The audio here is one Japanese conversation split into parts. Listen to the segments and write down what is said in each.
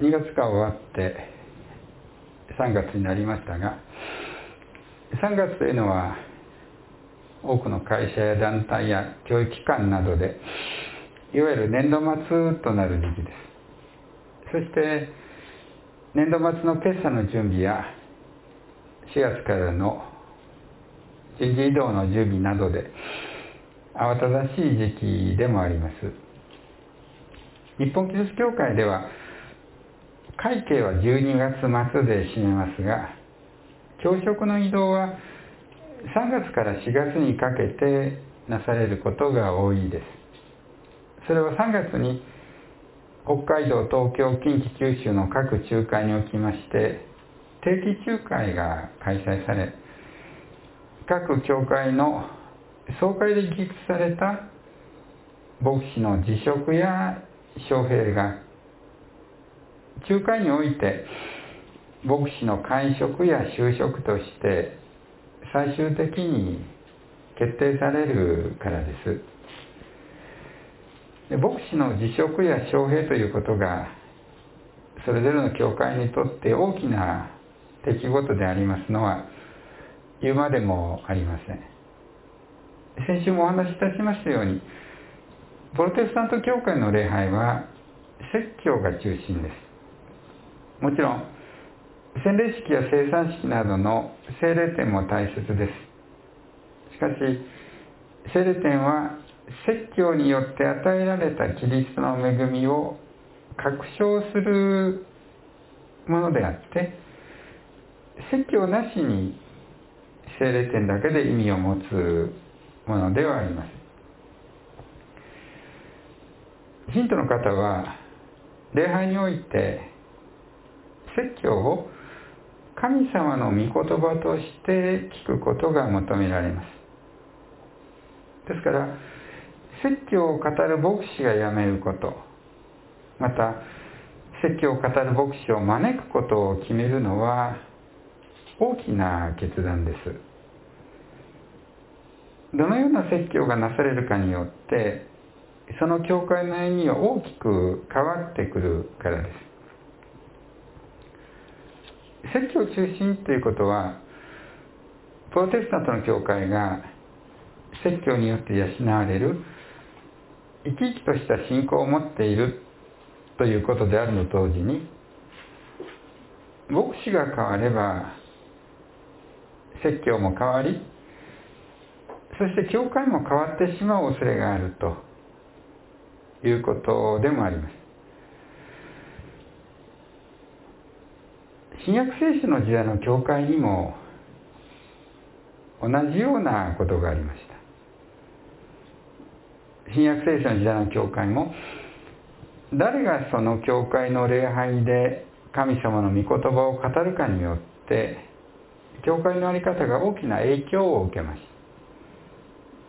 2月が終わって3月になりましたが、3月というのは多くの会社や団体や教育機関などでいわゆる年度末となる時期です。そして年度末の決算の準備や4月からの人事異動の準備などで慌ただしい時期でもあります。日本キリスト教会では会計は12月末で締めますが、教職の異動は3月から4月にかけてなされることが多いです。それは3月に北海道、東京、近畿、九州の各中会におきまして定期中会が開催され、各教会の総会で議決された牧師の辞職や招聘が中会において牧師の会職や就職として最終的に決定されるからです。牧師の辞職や招聘ということがそれぞれの教会にとって大きな出来事でありますのは言うまでもありません。先週もお話しいたしましたように、プロテスタント教会の礼拝は説教が中心です。もちろん洗礼式や聖餐式などの聖霊典も大切です。しかし聖霊典は説教によって与えられたキリストの恵みを確証するものであって、説教なしに聖霊典だけで意味を持つものではありません。信徒の方は礼拝において説教を神様の御言葉として聞くことが求められます。ですから説教を語る牧師が辞めること、また説教を語る牧師を招くことを決めるのは大きな決断です。どのような説教がなされるかによってその教会の歩みは大きく変わってくるからです。説教中心ということは、プロテスタントの教会が説教によって養われる生き生きとした信仰を持っているということであるのと同時に、牧師が変われば説教も変わり、そして教会も変わってしまう恐れがあるということでもあります。新約聖書の時代の教会にも同じようなことがありました。新約聖書の時代の教会も誰がその教会の礼拝で神様の御言葉を語るかによって教会の在り方が大きな影響を受けました。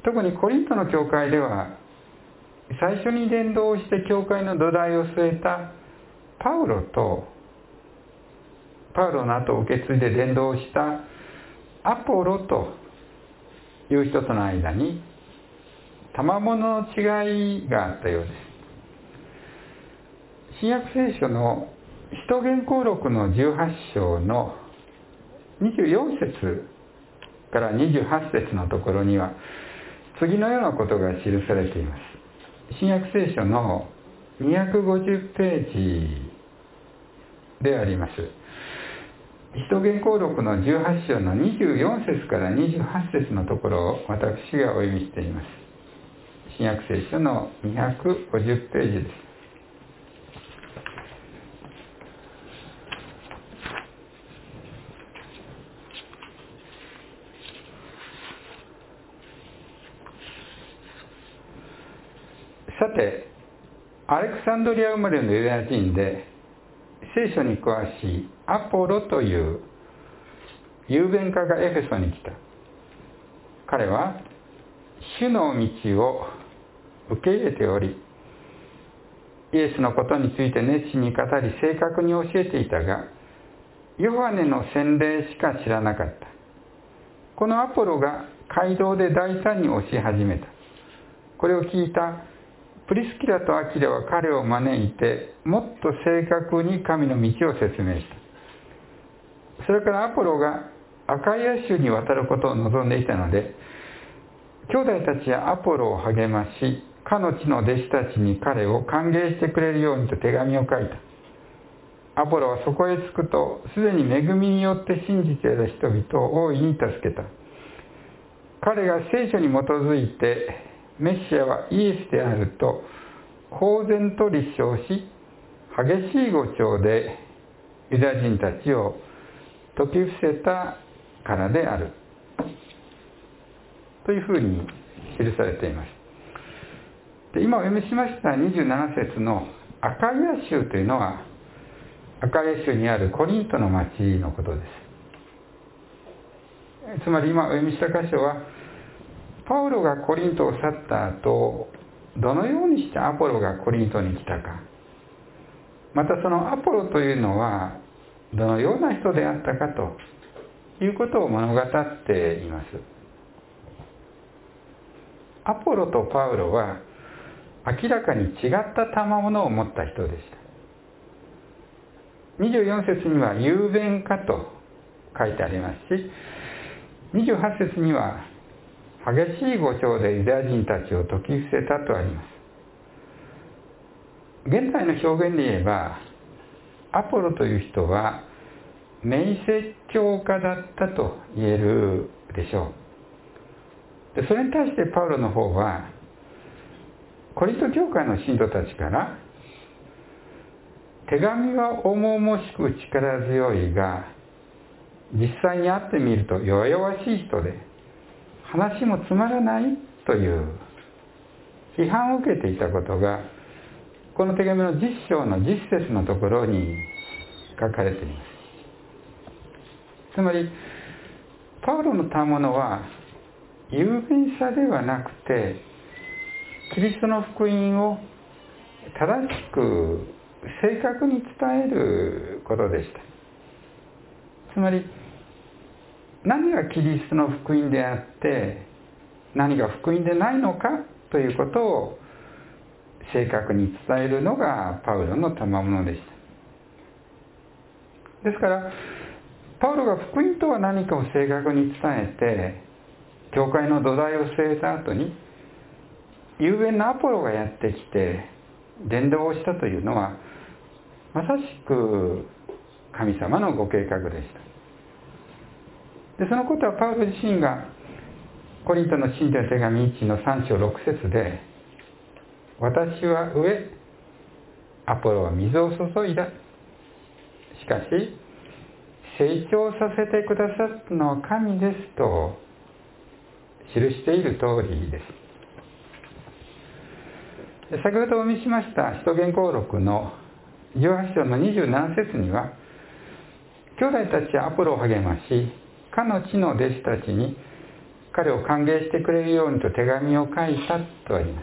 特にコリントの教会では最初に伝道して教会の土台を据えたパウロとパウロの後を受け継いで伝道したアポロという人との間に賜物の違いがあったようです。新約聖書の使徒言行録の18章の24節から28節のところには次のようなことが記されています。新約聖書の250ページであります。使徒言行録の18章の24節から28節のところを私がお読みしています。新約聖書の250ページです。さて、アレクサンドリア生まれのユダヤ人で聖書に詳しいアポロという雄弁家がエフェソに来た。彼は主の道を受け入れており、イエスのことについて熱心に語り正確に教えていたが、ヨハネの洗礼しか知らなかった。このアポロが街道で大胆に教え始めた。これを聞いたプリスキラとアキラは彼を招いてもっと正確に神の道を説明した。それからアポロがアカイア州に渡ることを望んでいたので、兄弟たちはアポロを励まし、かの地の弟子たちに彼を歓迎してくれるようにと手紙を書いた。アポロはそこへ着くと、すでに恵みによって信じている人々を大いに助けた。彼が聖書に基づいてメシアはイエスであると公然と立証し、激しい語調でユダヤ人たちを説き伏せたからであるというふうに記されています。で、今お読みしました27節のアカイア州というのは、アカイア州にあるコリントの町のことです。つまり今お読みした箇所は、パウロがコリントを去った後、どのようにしてアポロがコリントに来たか、またそのアポロというのはどのような人であったかということを物語っています。アポロとパウロは明らかに違った賜物を持った人でした。24節には雄弁かと書いてありますし、28節には激しい語調でユダヤ人たちを説き伏せたとあります。現代の表現で言えば、アポロという人は名説教家だったと言えるでしょう。で、それに対してパウロの方はコリント教会の信徒たちから手紙は重々しく力強いが実際に会ってみると弱々しい人で話もつまらないという批判を受けていたことがこの手紙の10章の10節のところに書かれています。つまりパウロの賜物は雄弁さではなくてキリストの福音を正しく正確に伝えることでした。つまり何がキリストの福音であって何が福音でないのかということを正確に伝えるのがパウロの賜物でした。ですからパウロが福音とは何かを正確に伝えて教会の土台を据えた後に雄弁のアポロがやってきて伝道をしたというのはまさしく神様のご計画でした。で、そのことはパウロ自身がコリントの信徒の手紙1の3章6節で、私は植え、アポロは水を注いだ。しかし成長させてくださったのは神ですと記している通りです。先ほどお見せしました使徒言行録の18章の27節には、兄弟たちはアポロを励まし、かの地の弟子たちに彼を歓迎してくれるようにと手紙を書いたとあります。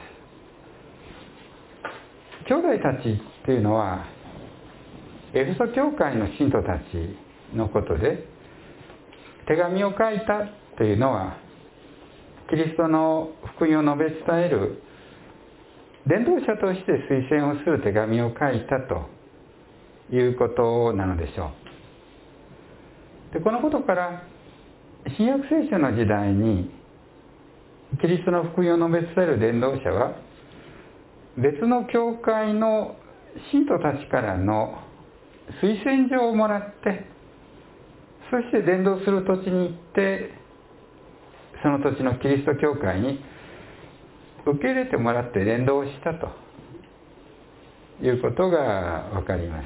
兄弟たちというのはエフェソ教会の信徒たちのことで、手紙を書いたというのはキリストの福音を述べ伝える伝道者として推薦をする手紙を書いたということなのでしょう。で、このことから新約聖書の時代にキリストの福音を述べ伝える伝道者は別の教会の信徒たちからの推薦状をもらって、そして伝道する土地に行ってその土地のキリスト教会に受け入れてもらって伝道をしたということが分かります。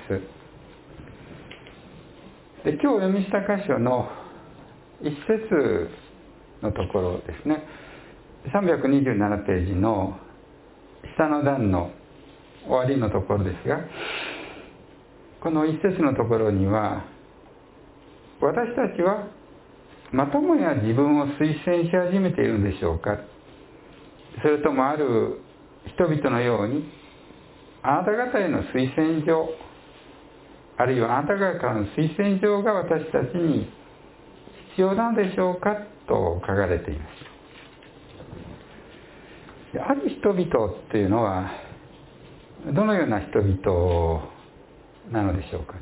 で、今日お読みした箇所の一節のところですね、327ページの下の段の終わりのところですが、この一節のところには、私たちはまたもや自分を推薦し始めているのでしょうか、それともある人々のようにあなた方への推薦状、あるいはあなた方からの推薦状が私たちに必要なのでしょうかと書かれています。 ある人々っていうのはどのような人々なのでしょうか。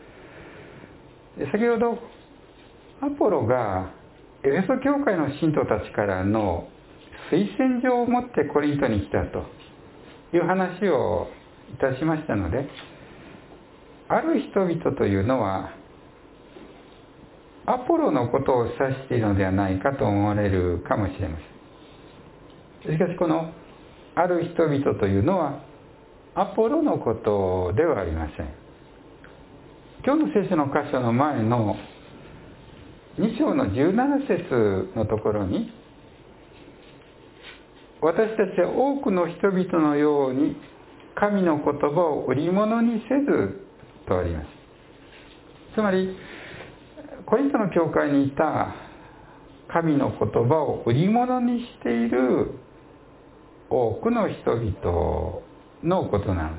先ほどアポロがエフェソ教会の信徒たちからの推薦状を持ってコリントに来たという話をいたしましたので、ある人々というのはアポロのことを指しているのではないかと思われるかもしれません。しかしこのある人々というのはアポロのことではありません。今日の聖書の箇所の前の2章の17節のところに、私たちは多くの人々のように神の言葉を売り物にせずとあります。つまりコリントの教会にいた神の言葉を売り物にしている多くの人々のことなの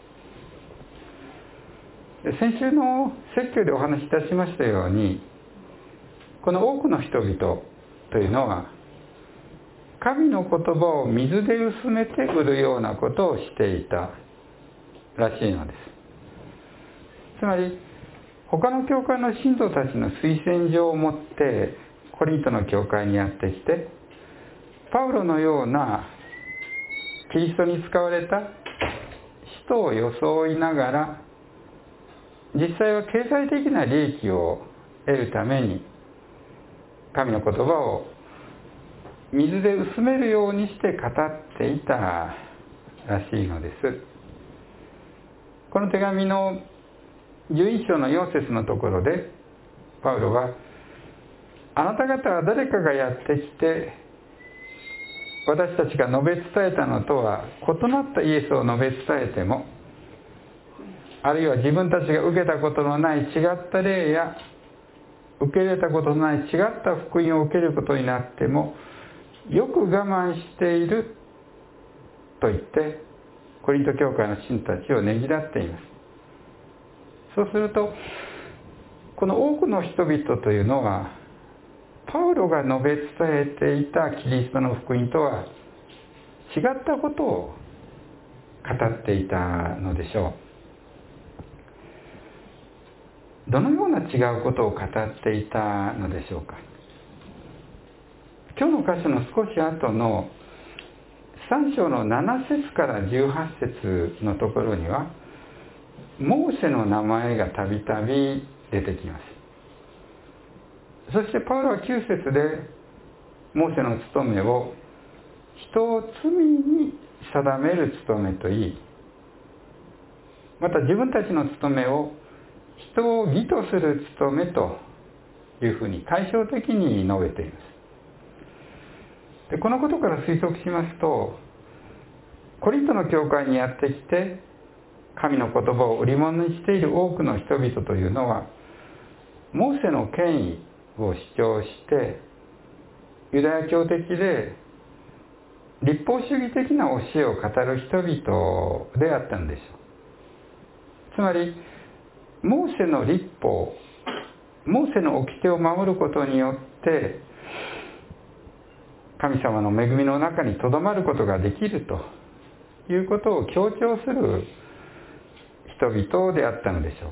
です。先週の説教でお話しいたしましたように、この多くの人々というのは神の言葉を水で薄めて売るようなことをしていたらしいのです。つまり他の教会の信徒たちの推薦状を持ってコリントの教会にやってきて、パウロのようなキリストに使われた人を装いながら、実際は経済的な利益を得るために神の言葉を水で薄めるようにして語っていたらしいのです。この手紙の11章の4節のところでパウロは、あなた方は誰かがやってきて私たちが述べ伝えたのとは異なったイエスを述べ伝えても、あるいは自分たちが受けたことのない違った霊や受け入れたことのない違った福音を受けることになってもよく我慢していると言ってコリント教会の信徒たちをねぎらっています。そうするとこの多くの人々というのはパウロが述べ伝えていたキリストの福音とは違ったことを語っていたのでしょう。どのような違うことを語っていたのでしょうか。今日の箇所の少し後の3章の7節から18節のところにはモーセの名前がたびたび出てきます。そしてパウロは9節でモーセの務めを人を罪に定める務めといい、また自分たちの務めを人を義とする務めというふうに対照的に述べています。でこのことから推測しますと、コリントの教会にやってきて神の言葉を売り物にしている多くの人々というのはモーセの権威を主張してユダヤ教的で律法主義的な教えを語る人々であったのでしょう。つまりモーセの律法、モーセの掟を守ることによって神様の恵みの中にとどまることができるということを強調する人々であったのでしょ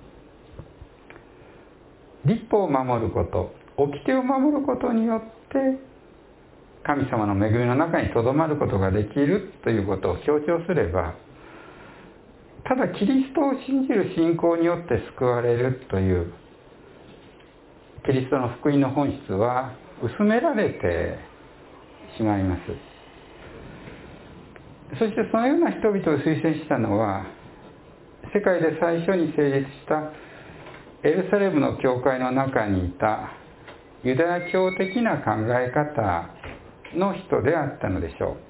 う。律法を守ること、掟を守ることによって神様の恵みの中にとどまることができるということを強調すれば、ただキリストを信じる信仰によって救われるというキリストの福音の本質は薄められてしまいます。そしてそのような人々を推薦したのは、世界で最初に成立したエルサレムの教会の中にいたユダヤ教的な考え方の人であったのでしょう。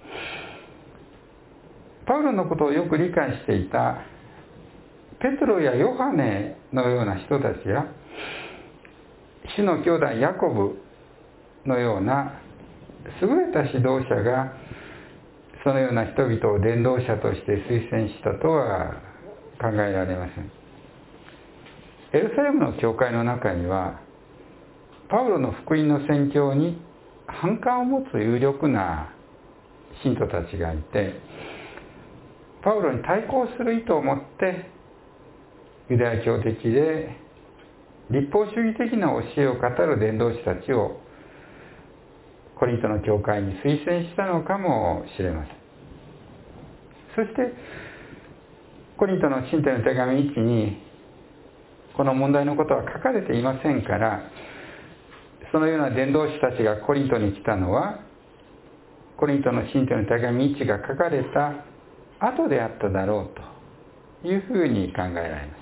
パウロのことをよく理解していたペトロやヨハネのような人たちや主の兄弟ヤコブのような優れた指導者がそのような人々を伝道者として推薦したとは考えられません。エルサレムの教会の中にはパウロの福音の宣教に反感を持つ有力な信徒たちがいて、パウロに対抗する意図を持ってユダヤ教的で立法主義的な教えを語る伝道師たちをコリントの教会に推薦したのかもしれません。そしてコリントの信徒への手紙1にこの問題のことは書かれていませんから、そのような伝道師たちがコリントに来たのはコリントの信徒への手紙1が書かれた後であっただろうというふうに考えられます。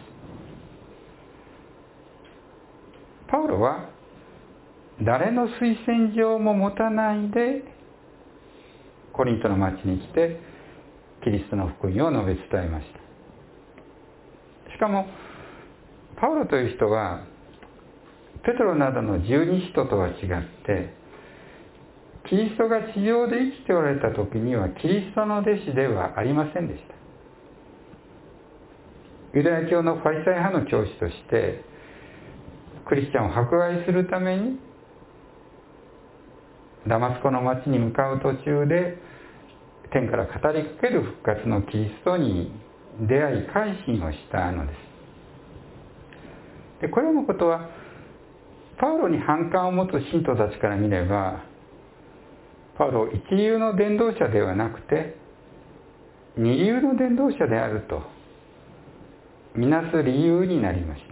パウロは誰の推薦状も持たないでコリントの町に来てキリストの福音を述べ伝えました。しかもパウロという人はペトロなどの十二使徒とは違ってキリストが地上で生きておられた時にはキリストの弟子ではありませんでした。ユダヤ教のファリサイ派の教師としてクリスチャンを迫害するためにダマスコの町に向かう途中で天から語りかける復活のキリストに出会い改心をしたのです。でこれらのことはパウロに反感を持つ信徒たちから見ればパウロを一流の伝道者ではなくて二流の伝道者であるとみなす理由になりました。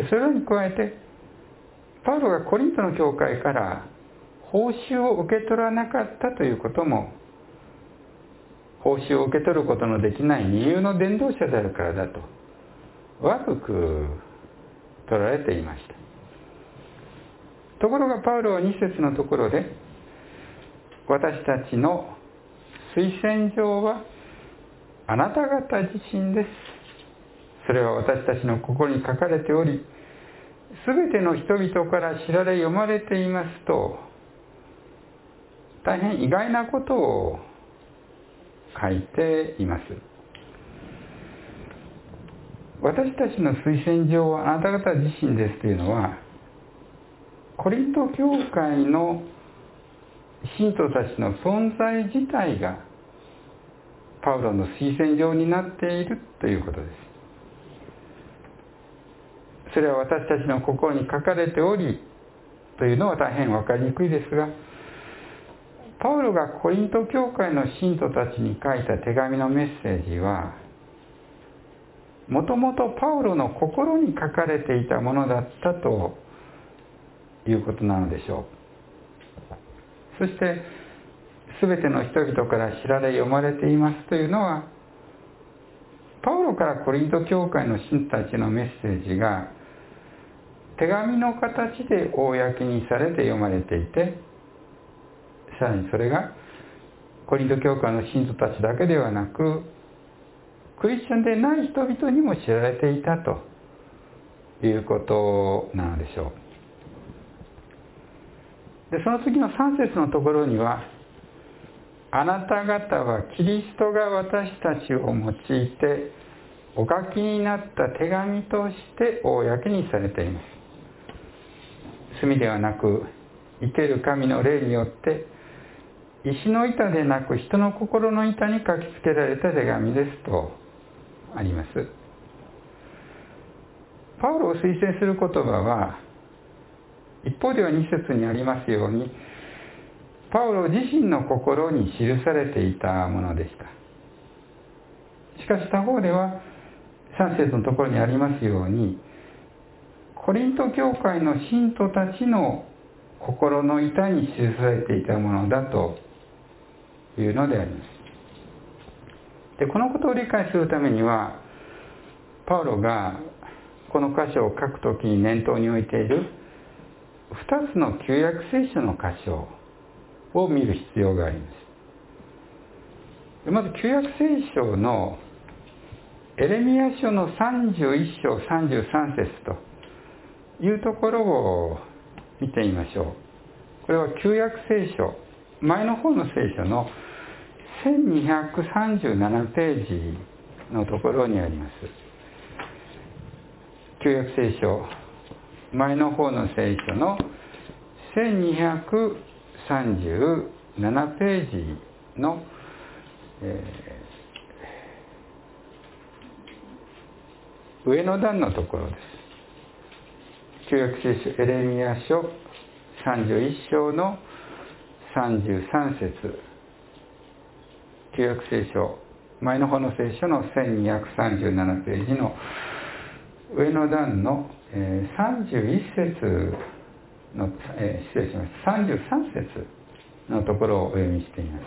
でそれらに加えてパウロがコリントの教会から報酬を受け取らなかったということも報酬を受け取ることのできない二流の伝道者であるからだと悪く取られていました。ところがパウロは2節のところで私たちの推薦状はあなた方自身です。それは私たちの心に書かれておりすべての人々から知られ読まれていますと大変意外なことを書いています。私たちの推薦状はあなた方自身ですというのはコリント教会の信徒たちの存在自体がパウロの推薦状になっているということです。それは私たちの心に書かれておりというのは大変分かりにくいですが、パウロがコリント教会の信徒たちに書いた手紙のメッセージはもともとパウロの心に書かれていたものだったということなのでしょう。そして全ての人々から知られ読まれていますというのはパウロからコリント教会の信徒たちのメッセージが手紙の形で公にされて読まれていて、さらにそれがコリント教会の信徒たちだけではなくクリスチャンでない人々にも知られていたということなのでしょう。でその次の3節のところにはあなた方はキリストが私たちを用いてお書きになった手紙として公にされています。墨ではなく生ける神の霊によって石の板でなく人の心の板に書きつけられた手紙ですとあります。パウロを推薦する言葉は一方では2節にありますようにパウロ自身の心に記されていたものでした。しかし他方では3節のところにありますようにコリント教会の信徒たちの心の板に記されていたものだというのであります。でこのことを理解するためにはパウロがこの箇所を書くときに念頭に置いている2つの旧約聖書の箇所を見る必要があります。まず旧約聖書のエレミヤ書の31章33節というところを見てみましょう。これは旧約聖書前の方の聖書の1237ページのところにあります。旧約聖書前の方の聖書の1237 7ページの、上の段のところです。旧約聖書エレミヤ書31章の33節、旧約聖書前の方の聖書の1237ページの上の段の31節の、失礼します、33節のところをお読みしています。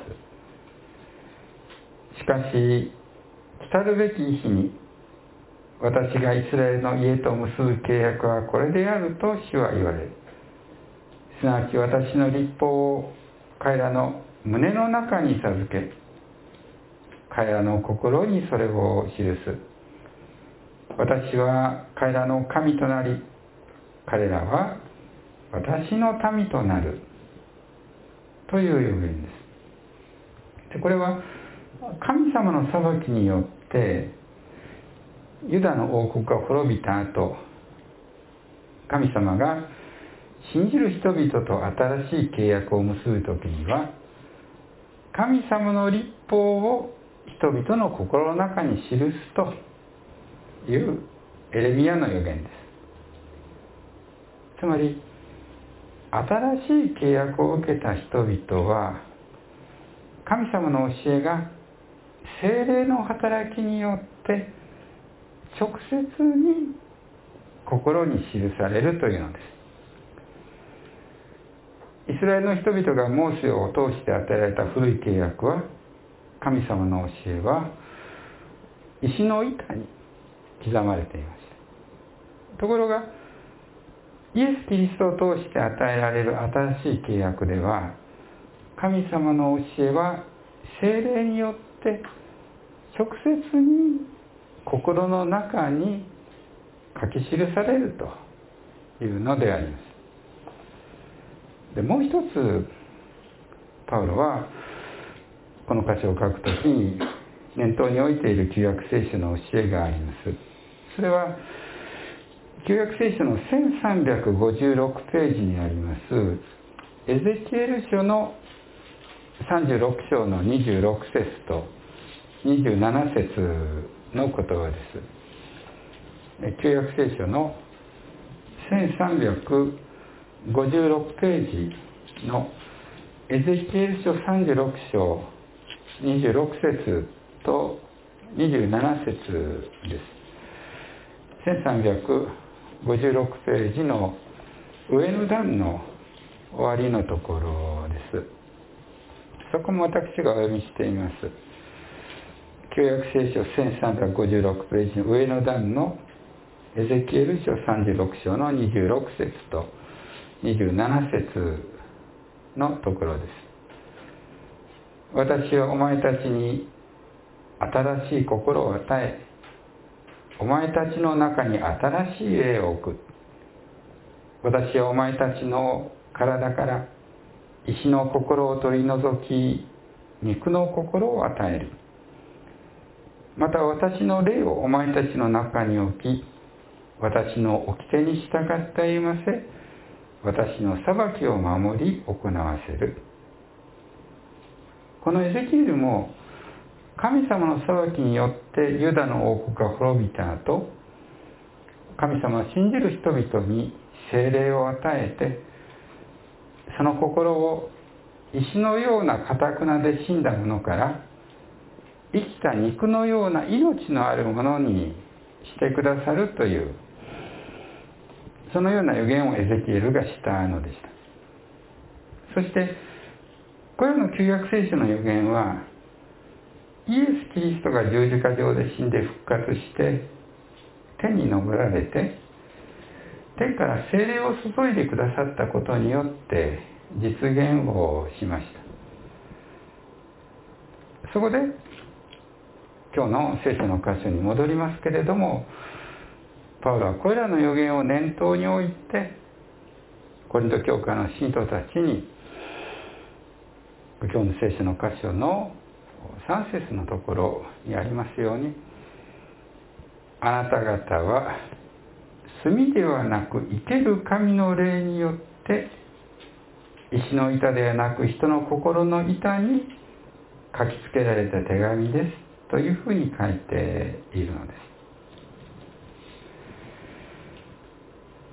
しかし来るべき日に私がイスラエルの家と結ぶ契約はこれであると主は言われる。すなわち私の律法を彼らの胸の中に授け、彼らの心にそれを記す。私は彼らの神となり、彼らは私の民となるという予言です。でこれは神様の裁きによってユダの王国が滅びた後、神様が信じる人々と新しい契約を結ぶときには、神様の律法を人々の心の中に記すというエレミヤの予言です。つまり新しい契約を受けた人々は、神様の教えが聖霊の働きによって直接に心に記されるというのです。イスラエルの人々がモーセを通して与えられた古い契約は、神様の教えは石の板に刻まれていました。ところがイエス・キリストを通して与えられる新しい契約では、神様の教えは聖霊によって直接に心の中に書き記されるというのであります。でもう一つパウロはこの箇所を書くときに念頭に置いている旧約聖書の教えがあります。それは旧約聖書の1356ページにありますエゼキエル書の36章の26節と27節の言葉です。旧約聖書の1356ページのエゼキエル書36章26節と27節です。1356ページの上の段の終わりのところです。そこも私がお読みしています。旧約聖書1356ページの上の段のエゼキエル書36章の26節と27節のところです。私はお前たちに新しい心を与え、お前たちの中に新しい霊を置く。私はお前たちの体から石の心を取り除き、肉の心を与える。また私の霊をお前たちの中に置き、私の掟に従って歩ませ、私の裁きを守り行わせる。このエゼキエルも神様の裁きによってユダの王国が滅びた後、神様は信じる人々に聖霊を与えて、その心を石のような堅くなで死んだものから生きた肉のような命のあるものにしてくださるという、そのような予言をエゼキエルがしたのでした。そしてこれらの旧約聖書の予言は、イエス・キリストが十字架上で死んで復活して天に昇られて、天から聖霊を注いでくださったことによって実現をしました。そこで今日の聖書の箇所に戻りますけれども、パウロはこれらの予言を念頭に置いて、コリント教会の信徒たちに、今日の聖書の箇所の3節のところにありますように、あなた方は炭ではなく生ける神の霊によって石の板ではなく人の心の板に書きつけられた手紙ですというふうに書いているのです。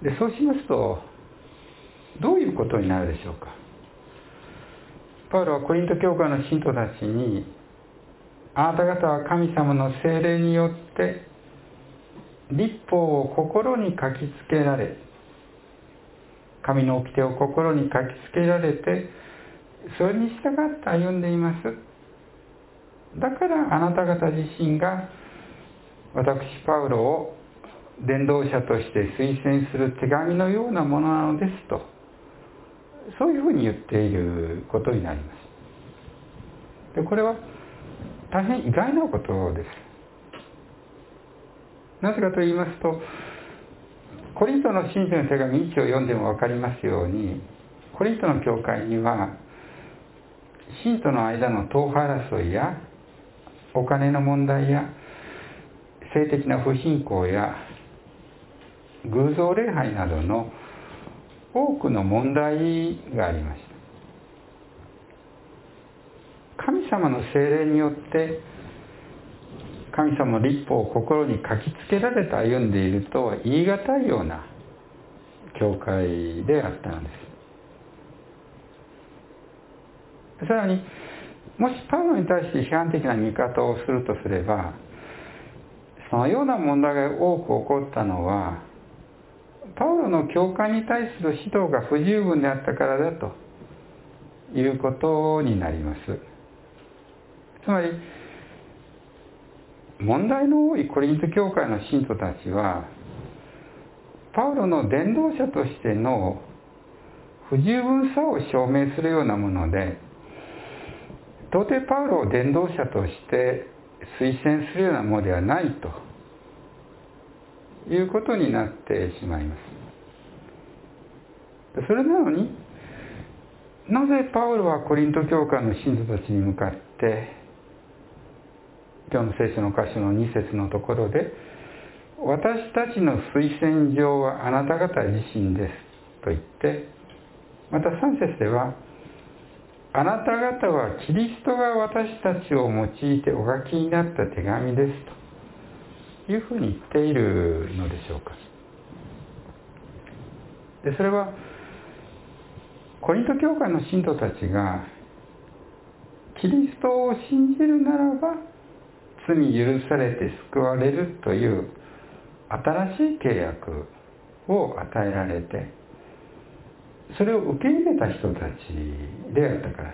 で、そうしますとどういうことになるでしょうか。パウロはコリント教会の信徒たちに、あなた方は神様の聖霊によって律法を心に書きつけられ、神の掟を心に書きつけられて、それに従って歩んでいます。だからあなた方自身が私パウロを伝道者として推薦する手紙のようなものなのですと、そういうふうに言っていることになります。で、これは大変意外なことです。なぜかと言いますと、コリントの信徒の手紙1を読んでも分かりますように、コリントの教会には信徒の間の党派争いやお金の問題や性的な不信仰や偶像礼拝などの多くの問題がありました。神様の聖霊によって神様の律法を心に書きつけられて歩んでいるとは言い難いような教会であったのです。さらに、もしパウロに対して批判的な見方をするとすれば、そのような問題が多く起こったのはパウロの教会に対する指導が不十分であったからだということになります。つまり問題の多いコリント教会の信徒たちはパウロの伝道者としての不十分さを証明するようなもので、到底パウロを伝道者として推薦するようなものではないということになってしまいます。それなのに、なぜパウロはコリント教会の信徒たちに向かって今日の聖書の箇所の2節のところで、私たちの推薦状はあなた方自身ですと言って、また3節では、あなた方はキリストが私たちを用いてお書きになった手紙ですというふうに言っているのでしょうか。で、それはコリント教会の信徒たちがキリストを信じるならば罪許されて救われるという新しい契約を与えられて、それを受け入れた人たちであったからです。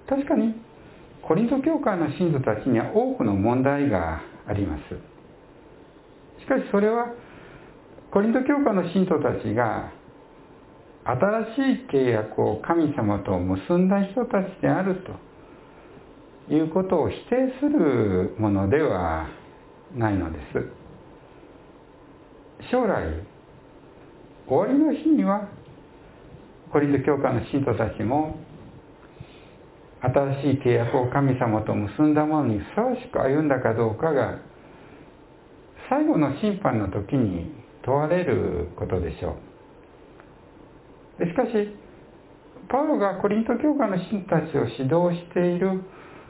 確かにコリント教会の信徒たちには多くの問題があります。しかしそれはコリント教会の信徒たちが新しい契約を神様と結んだ人たちであるということを否定するものではないのです。将来終わりの日にはコリント教会の信徒たちも新しい契約を神様と結んだものにふさわしく歩んだかどうかが最後の審判の時に問われることでしょう。しかしパウロがコリント教会の信徒たちを指導している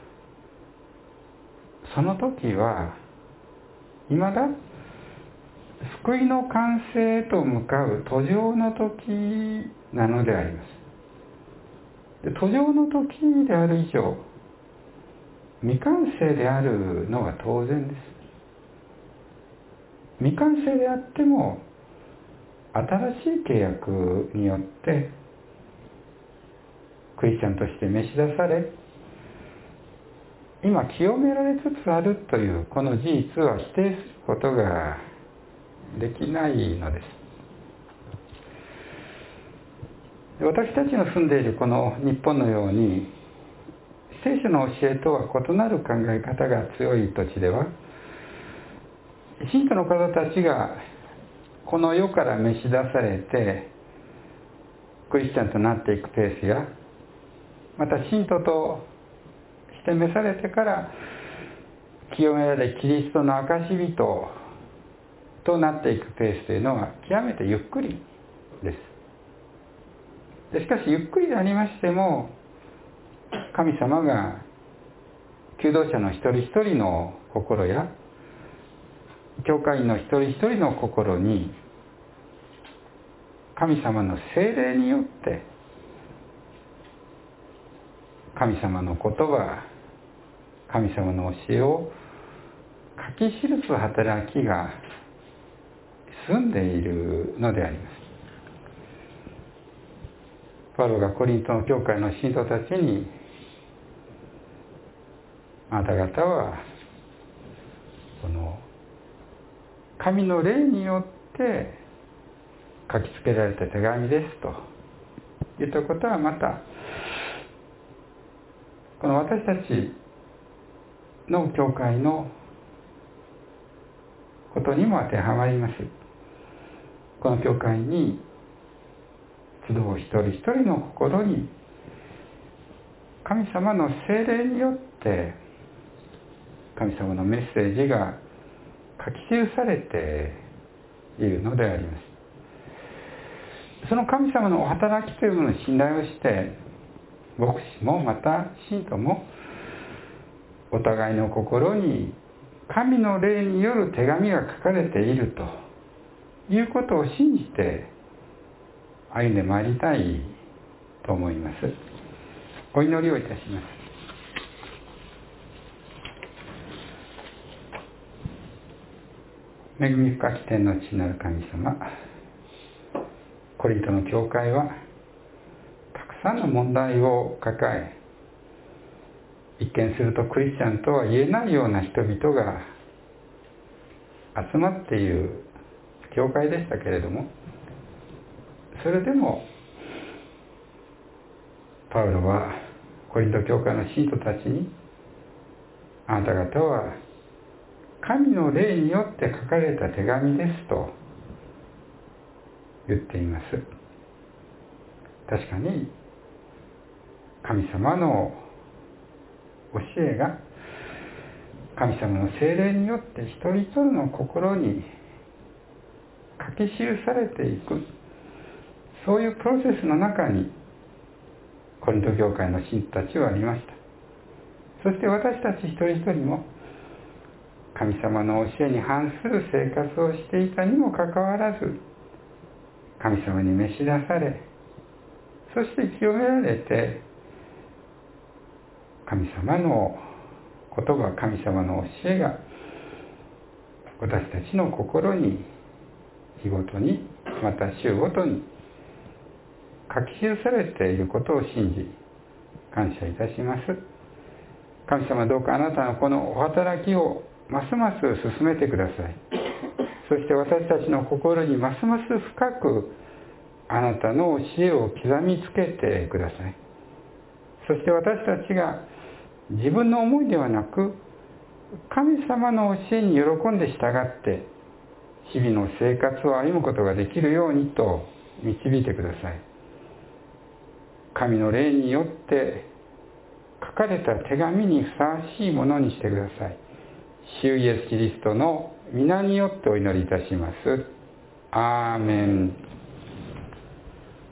その時は未だ救いの完成へと向かう途上の時なのであります。で、途上の時である以上、未完成であるのは当然です。未完成であっても新しい契約によってクリスチャンとして召し出され、今清められつつあるというこの事実は否定することができないのです。私たちの住んでいるこの日本のように聖書の教えとは異なる考え方が強い土地では、信徒の方たちがこの世から召し出されてクリスチャンとなっていくペースや、また信徒として召されてから清められキリストの証人となっていくペースというのは極めてゆっくりです。 しかしゆっくりでありましても、神様が求道者の一人一人の心や教会員の一人一人の心に神様の聖霊によって神様の言葉、神様の教えを書き記す働きが済んでいるのであります。パウロがコリントの教会の信徒たちに、あなた方はこの神の霊によって書きつけられた手紙ですと言ったことは、またこの私たちの教会のことにも当てはまります。この教会に集う一人一人の心に神様の聖霊によって神様のメッセージが書き記されているのであります。その神様のお働きというものを信頼をして、牧師もまた信徒もお互いの心に神の霊による手紙が書かれているということを信じて歩んでまいりたいと思います。お祈りをいたします。恵み深き天の父なる神様、コリントの教会はたくさんの問題を抱え、一見するとクリスチャンとは言えないような人々が集まっている教会でしたけれども、それでもパウロはコリント教会の信徒たちに、あなた方は神の霊によって書かれた手紙ですと言っています。確かに神様の教えが神様の聖霊によって一人一人の心に書き記されていく、そういうプロセスの中にコリント教会の信徒たちはありました。そして私たち一人一人も神様の教えに反する生活をしていたにもかかわらず、神様に召し出され、そして清められて、神様の言葉、神様の教えが私たちの心に日ごとに、また週ごとに書き記されていることを信じ感謝いたします。神様、どうかあなたのこのお働きをますます進めてください。そして私たちの心にますます深くあなたの教えを刻みつけてください。そして私たちが自分の思いではなく、神様の教えに喜んで従って日々の生活を歩むことができるようにと導いてください。神の霊によって書かれた手紙にふさわしいものにしてください。主イエスキリストの皆によってお祈りいたします。アーメン。